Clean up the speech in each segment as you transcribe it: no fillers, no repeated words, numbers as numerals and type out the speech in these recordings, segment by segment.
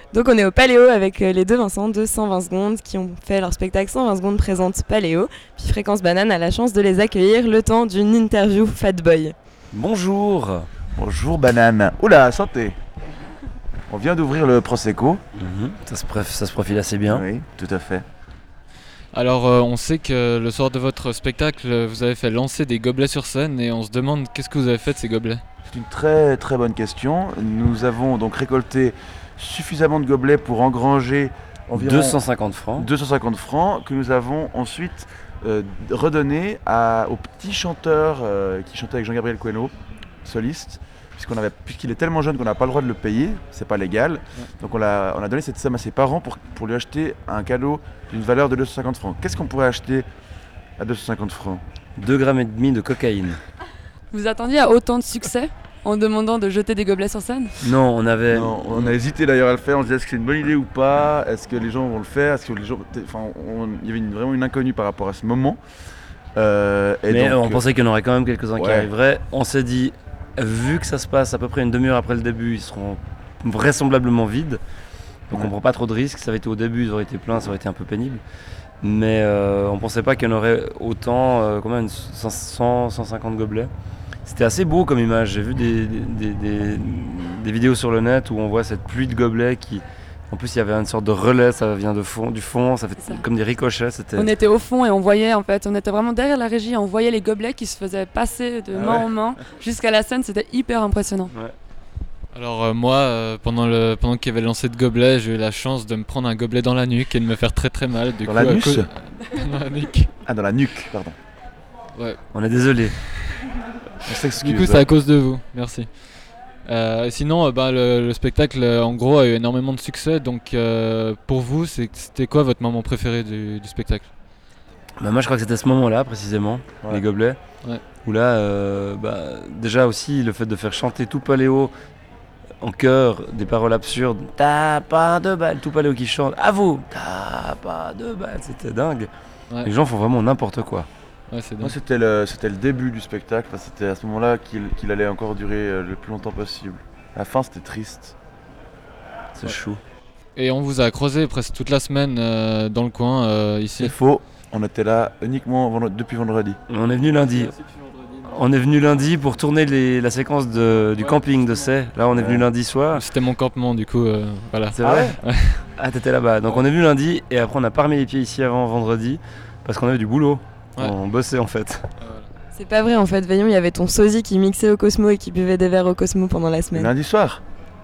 Donc on est au Paléo avec les deux Vincent de 120 secondes qui ont fait leur spectacle 120 secondes présente Paléo. Puis Fréquence Banane a la chance de les accueillir le temps d'une interview Fatboy. Bonjour. Bonjour Banane. Oula, santé. On vient d'ouvrir le Prosecco. Ça se profile assez bien. Oui, tout à fait. Alors on sait que le soir de votre spectacle, vous avez fait lancer des gobelets sur scène et on se demande qu'est-ce que vous avez fait de ces gobelets. C'est une très très bonne question. Nous avons donc récolté suffisamment de gobelets pour engranger environ 250 francs. que nous avons ensuite redonné au petit chanteur qui chantait avec Jean-Gabriel Queno, soliste, puisqu'il est tellement jeune qu'on n'a pas le droit de le payer, c'est pas légal. Ouais. Donc on a donné cette somme à ses parents pour lui acheter un cadeau d'une valeur de 250 francs. Qu'est-ce qu'on pourrait acheter à 250 francs ? 2,5 grammes de cocaïne. Vous attendiez à autant de succès en demandant de jeter des gobelets sur scène ? Non, on a hésité d'ailleurs à le faire, on se disait est-ce que c'est une bonne idée ou pas ? Est-ce que les gens vont le faire ? Il y avait vraiment une inconnue par rapport à ce moment. On pensait qu'il y en aurait quand même quelques-uns qui arriveraient. On s'est dit, vu que ça se passe à peu près une demi-heure après le début, ils seront vraisemblablement vides. Donc on prend pas trop de risques. Ça avait été au début, ils auraient été pleins, ça aurait été un peu pénible. Mais on pensait pas qu'il y en aurait autant, combien, 150 gobelets. C'était assez beau comme image. J'ai vu des vidéos sur le net où on voit cette pluie de gobelets qui... En plus, il y avait une sorte de relais, ça vient du fond, ça fait comme des ricochets. On était au fond et on voyait, en fait, on était vraiment derrière la régie, on voyait les gobelets qui se faisaient passer de main en main jusqu'à la scène, c'était hyper impressionnant. Ouais. Alors moi, pendant qu'il y avait lancé de gobelets, j'ai eu la chance de me prendre un gobelet dans la nuque et de me faire très très mal. Dans la nuque Dans la nuque. Ah, dans la nuque, pardon. Ouais. On est désolé. On s'excuse. Du coup, c'est à cause de vous. Merci. Sinon, le spectacle, en gros, a eu énormément de succès. Donc, pour vous, c'était quoi votre moment préféré du spectacle ? Moi, je crois que c'était ce moment-là, précisément, les gobelets. Ouais. Où là, déjà aussi, le fait de faire chanter tout Paléo en chœur des paroles absurdes. T'as pas de balle, tout Paléo qui chante. À vous, t'as pas de balle. C'était dingue. Ouais. Les gens font vraiment n'importe quoi. Ouais, moi, c'était le début du spectacle. Enfin, c'était à ce moment-là qu'il allait encore durer le plus longtemps possible. À la fin, c'était triste. C'est chou. Et on vous a croisé presque toute la semaine dans le coin ici. C'est faux. On était là uniquement depuis vendredi. On est venu lundi. On est venu lundi pour tourner la séquence du camping de Say. Là, on est venu lundi soir. C'était mon campement, du coup, voilà. C'est vrai ? Ah, t'étais là-bas. Donc, on est venu lundi et après, on n'a pas remis les pieds ici avant vendredi parce qu'on avait du boulot. Ouais. On bossait en fait. C'est pas vrai en fait, Veillon, il y avait ton sosie qui mixait au Cosmo et qui buvait des verres au Cosmo pendant la semaine. Lundi soir ?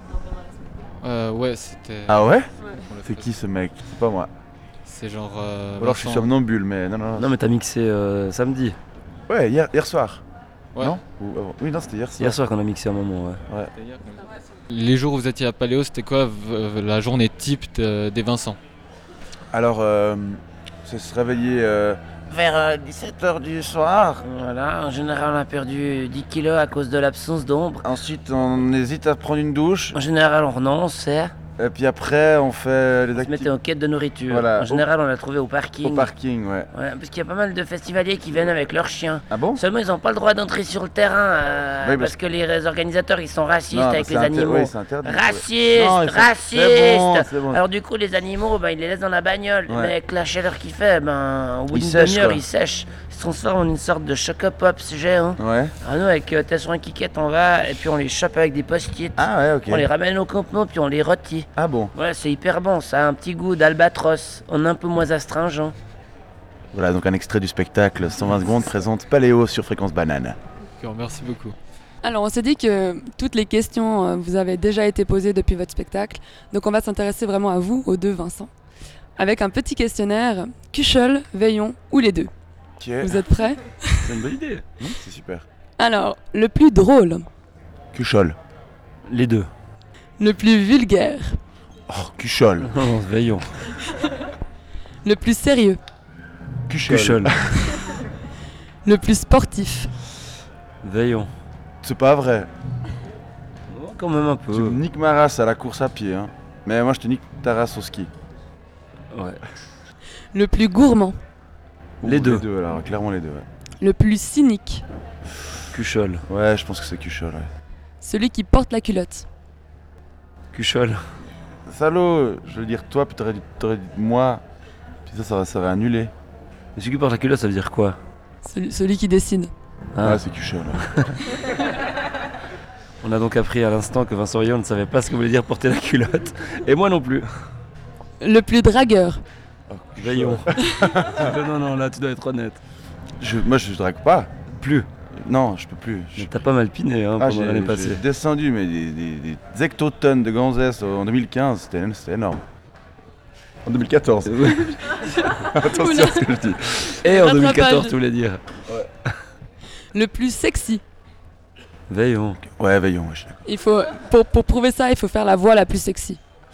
Ouais, c'était... Ah ouais ? C'est qui ce mec ? C'est pas moi. C'est genre... Ou alors je suis somnambule, mais non. Non mais t'as mixé samedi. Ouais, hier soir. Ouais. Non ? Oui, non, c'était hier soir. Hier soir qu'on a mixé un moment, ouais. Les jours où vous étiez à Paléo, c'était quoi la journée type des Vincent ? Alors, ça se réveillait... vers 17h du soir. Voilà, en général on a perdu 10 kilos à cause de l'absence d'ombre. Ensuite on hésite à prendre une douche. En général on renonce, Et puis après on fait les activités. On se mettait en quête de nourriture. Voilà. En général on l'a trouvé au parking. Au parking, ouais. Parce qu'il y a pas mal de festivaliers qui viennent avec leurs chiens. Ah bon ? Seulement ils n'ont pas le droit d'entrer sur le terrain parce que les organisateurs ils sont racistes avec les animaux. Oui, c'est interdit. Racistes. C'est bon. Alors du coup les animaux ils les laissent dans la bagnole. Mais avec la chaleur qu'il fait, au bout d'une demi-heure ils sèchent. Ils se transforment en une sorte de chocopops géant. Ouais. Alors nous avec t'es sur un kicket on va et puis on les chope avec des post-it. Ah ouais, ok. On les ramène au campement puis on les rôtit. Ah bon ? Ouais, c'est hyper bon, ça a un petit goût d'albatros, on est un peu moins astringent. Voilà donc un extrait du spectacle 120 secondes présente Paléo sur Fréquence Banane. D'accord, merci beaucoup. Alors on s'est dit que toutes les questions vous avaient déjà été posées depuis votre spectacle, donc on va s'intéresser vraiment à vous, aux deux Vincent, avec un petit questionnaire, Cuchol, Veillon ou les deux. Okay. Vous êtes prêts ? C'est une bonne idée. C'est super. Alors, le plus drôle. Cuchol. Les deux. Le plus vulgaire. Oh, Cuchol. Veillon. Le plus sérieux. Cuchol. Le plus sportif. Veillon. C'est pas vrai. Oh, quand même un peu. Tu me niques ma race à la course à pied, hein. Mais moi je te nique ta race au ski. Ouais. Le plus gourmand. Les deux. Les deux, alors, clairement les deux, ouais. Le plus cynique. Cuchol. Ouais, je pense que c'est Cuchol, ouais. Celui qui porte la culotte. Cuchol. salaud, je veux dire toi, puis t'aurais dit moi. Puis ça aurait annulé. Et celui qui porte la culotte, ça veut dire quoi? Celui qui décide. Ah, c'est Cuchel. On a donc appris à l'instant que Vincent Vaillon ne savait pas ce que voulait dire porter la culotte. Et moi non plus. Le plus dragueur. Vaillon. non, là tu dois être honnête. Moi je drague pas. Plus. Non, je peux plus. T'as pas mal piné pendant l'année passée. J'ai descendu mais des hectotonnes de gonzesses en 2015, c'était énorme. En 2014. Attention à ce que je dis. Et en 2014, tu voulais dire. Ouais. Le plus sexy. Vaillon. Ouais, Vaillon. Il faut, pour prouver ça, il faut faire la voix la plus sexy.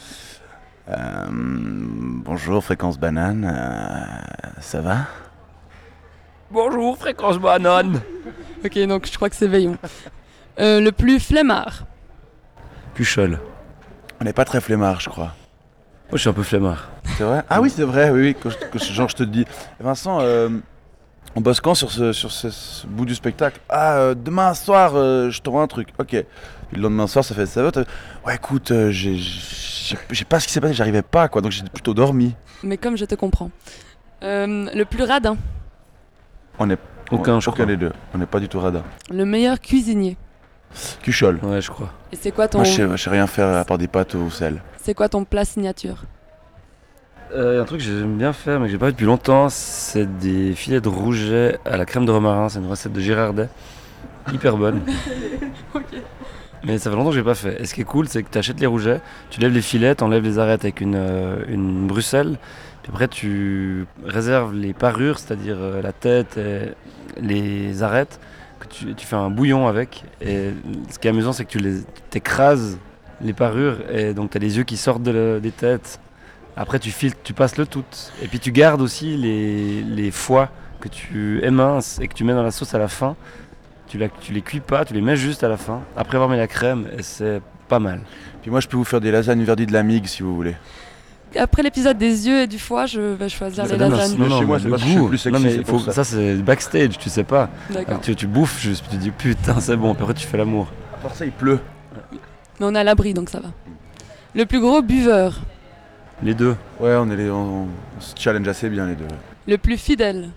Bonjour, Fréquence Banane. Ça va? Bonjour, Fréquence Banane. Ok, donc je crois que c'est Vaillon. Le plus flemmard. Cuchol. On n'est pas très flemmard, je crois. Moi, je suis un peu flemmard. C'est vrai? Ah oui, c'est vrai, oui. Genre, je te dis. Vincent, on bosse quand sur ce bout du spectacle? Ah, demain soir, je t'envoie un truc. Ok. Puis le lendemain soir, ça fait ça. Ouais, écoute, j'ai pas ce qui s'est passé, j'arrivais pas, quoi. Donc j'ai plutôt dormi. Mais comme je te comprends. Le plus radin. On est aucun des deux. On n'est pas du tout radin. Le meilleur cuisinier. Cuchol. Ouais, je crois. Et c'est quoi ton... Moi, je sais rien faire à part des pâtes au sel. C'est quoi ton plat signature? Un truc que j'aime bien faire, mais que j'ai pas fait depuis longtemps, c'est des filets de rouget à la crème de romarin. C'est une recette de Girardet. Hyper bonne. Okay. Mais ça fait longtemps que j'ai pas fait. Et ce qui est cool, c'est que tu achètes les rougets, tu lèves les filets, t'enlèves les arêtes avec une bruxelle. Puis après, tu réserves les parures, c'est-à-dire la tête et les arêtes, que tu fais un bouillon avec. Et ce qui est amusant, c'est que tu t'écrases les parures et donc tu as les yeux qui sortent des têtes. Après, tu filtres, tu passes le tout. Et puis tu gardes aussi les foies que tu éminces et que tu mets dans la sauce à la fin. Tu les cuis pas, tu les mets juste à la fin, après avoir mis la crème, et c'est pas mal. Puis moi, je peux vous faire des lasagnes verdies de la migue si vous voulez. Après l'épisode des yeux et du foie, je vais choisir les lasagnes. Non, chez moi, c'est parce que je suis plus sexy. Non, mais ça c'est backstage, tu sais pas. D'accord. Tu bouffes juste, tu te dis putain, c'est bon, puis après tu fais l'amour. À part ça, il pleut. Mais on est à l'abri, donc ça va. Le plus gros buveur. Les deux. Ouais, on se challenge assez bien, les deux. Le plus fidèle.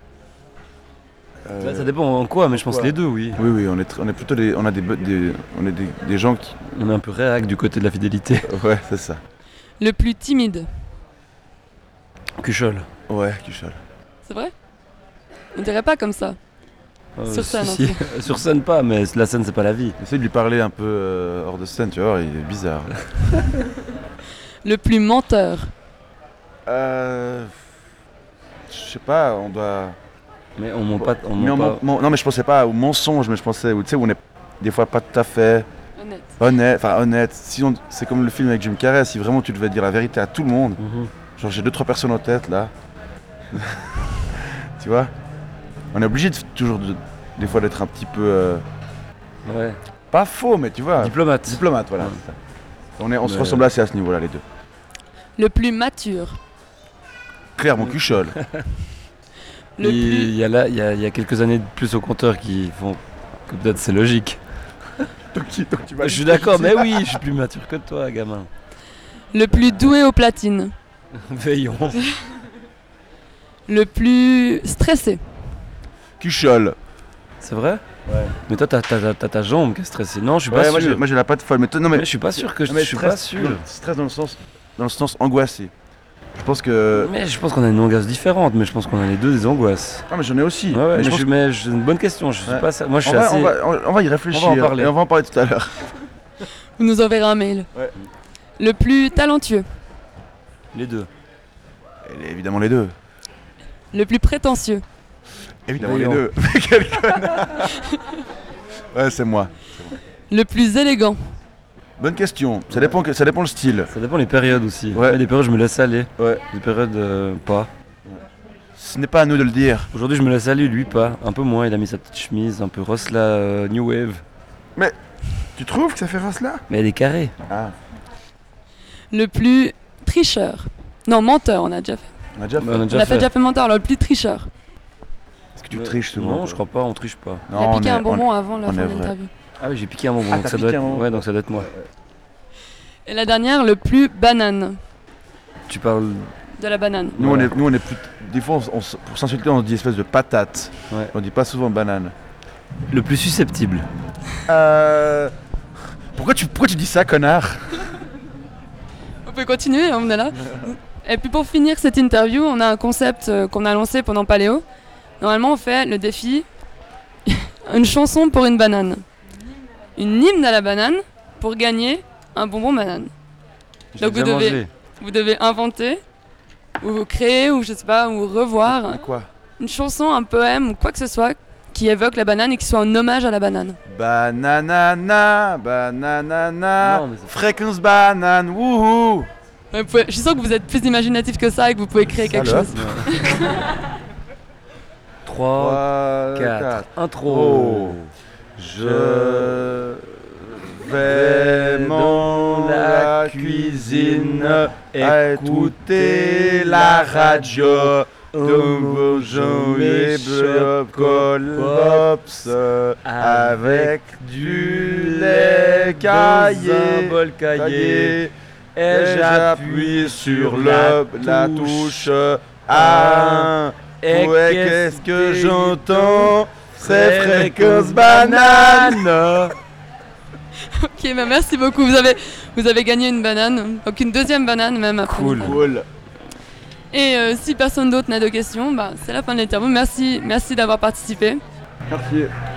Ça dépend en quoi, mais je pense les deux, oui. Oui, on est plutôt on est des gens qui... On est un peu réac du côté de la fidélité. Ouais, c'est ça. Le plus timide. Cuchol. Ouais, Cuchol. C'est vrai? On dirait pas comme ça. Sur scène, si. Sur scène pas, mais la scène c'est pas la vie. Essaye de lui parler un peu hors de scène, tu vois, il est bizarre. Le plus menteur. Je sais pas, on doit... Mais on ment pas. Non, mais je pensais pas au mensonge, mais je pensais, tu sais, où on est des fois pas tout à fait honnête. Sinon, c'est comme le film avec Jim Carrey, si vraiment tu devais dire la vérité à tout le monde. Genre, j'ai 2-3 personnes en tête là. Tu vois? On est obligé des fois d'être un petit peu. Ouais. Pas faux, mais tu vois. Diplomate, voilà. Ouais. On se ressemble assez à ce niveau-là, les deux. Le plus mature. Clairement, Cuchol. Il y a quelques années de plus au compteur qui font que peut-être c'est logique. donc tu vas je suis d'accord, mais oui, je suis plus mature que toi, gamin. Le plus doué aux platines. Veillons. Le plus stressé. Cuchol. C'est vrai? Ouais. Mais toi, t'as ta jambe qui est stressée. Non, je suis pas sûr. Moi j'ai la patte folle. Mais je suis pas sûr que je suis pas sûr. Stress dans le sens angoissé. Je pense que. Mais je pense qu'on a une angoisse différente, mais je pense qu'on a les deux des angoisses. Ah, mais j'en ai aussi. Ouais, mais c'est une bonne question. Je suis pas. Moi, je suis assez. On va y réfléchir. On va en parler. Et on va en parler tout à l'heure. Vous nous enverrez un mail. Ouais. Le plus talentueux. Les deux. Évidemment les deux. Le plus prétentieux. Évidemment les deux. Quel connard. Ouais, c'est moi. Le plus élégant. Bonne question. Ça dépend le style. Ça dépend les périodes aussi. Ouais. Il y a des périodes je me laisse aller. Ouais. Des périodes pas. Ce n'est pas à nous de le dire. Aujourd'hui je me laisse aller, lui pas. Un peu moins. Il a mis sa petite chemise, un peu Rosla New Wave. Mais tu trouves que ça fait Rosla? Mais elle est carrée. Ah. Le plus tricheur. Non, menteur, on a déjà fait. On a déjà fait menteur, alors le plus tricheur. Est-ce que tu triches souvent? Non, je crois pas, on triche pas. Il a piqué un bonbon avant la fin de l'interview. Ah oui, j'ai piqué un bonbon, donc ça doit être moi. Et la dernière, le plus banane. Tu parles de la banane. Nous, on est plus. Des fois, pour s'insulter, on dit espèce de patate. Ouais. On dit pas souvent banane. Le plus susceptible. Pourquoi tu dis ça, connard? On peut continuer, on est là. Et puis pour finir cette interview, on a un concept qu'on a lancé pendant Paléo. Normalement, on fait le défi une chanson pour une banane. Une hymne à la banane pour gagner un bonbon banane. Donc vous devez inventer, ou créer, ou je sais pas, ou revoir une chanson, un poème, ou quoi que ce soit qui évoque la banane et qui soit un hommage à la banane. Bananana, bananana, fréquence banane, wouhou. Je suis sûr que vous êtes plus imaginatif que ça et que vous pouvez créer quelque chose. 3, 4, intro. Je vais dans la cuisine écouter la radio. Jouer Pops avec du lait caillé, un bol caillé, et j'appuie sur la touche A. Et qu'est-ce que j'entends? C'est fréquence banane. Ok, bah merci beaucoup. Vous avez gagné une banane, donc une deuxième banane même après. Cool. Et si personne d'autre n'a de questions, c'est la fin de l'interview. Merci d'avoir participé. Merci.